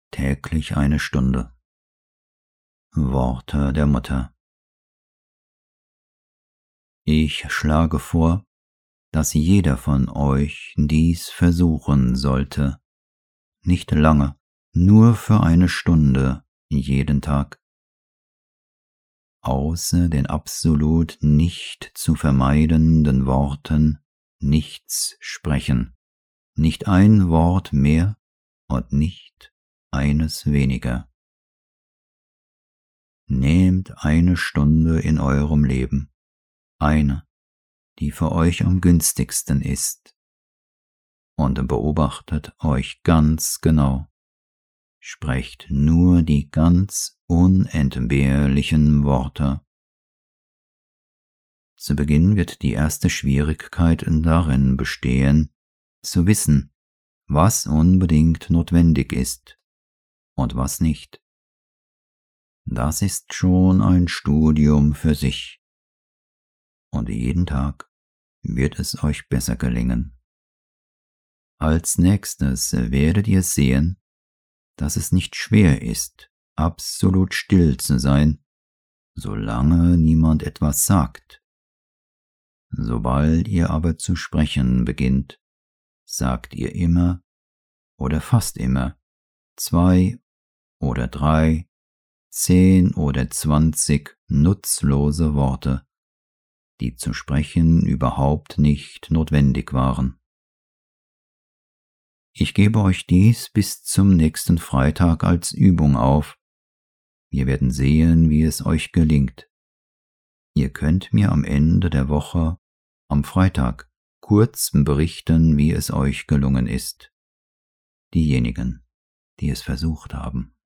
täglich 1 Stunde. Worte der Mutter. Ich schlage vor, dass jeder von euch dies versuchen sollte, nicht lange, nur für 1 Stunde jeden Tag. Außer den absolut nicht zu vermeidenden Worten nichts sprechen, nicht ein Wort mehr und nicht eines weniger. Nehmt 1 Stunde in eurem Leben, eine, die für euch am günstigsten ist, und beobachtet euch ganz genau. Sprecht nur die ganz unentbehrlichen Worte. Zu Beginn wird die erste Schwierigkeit darin bestehen, zu wissen, was unbedingt notwendig ist und was nicht. Das ist schon ein Studium für sich. Und jeden Tag wird es euch besser gelingen. Als nächstes werdet ihr sehen, dass es nicht schwer ist, absolut still zu sein, solange niemand etwas sagt. Sobald ihr aber zu sprechen beginnt, sagt ihr immer oder fast immer 2 oder 3, 10 oder 20 nutzlose Worte, die zu sprechen überhaupt nicht notwendig waren. Ich gebe euch dies bis zum nächsten Freitag als Übung auf. Wir werden sehen, wie es euch gelingt. Ihr könnt mir am Ende der Woche, am Freitag, kurz berichten, wie es euch gelungen ist. Diejenigen, die es versucht haben.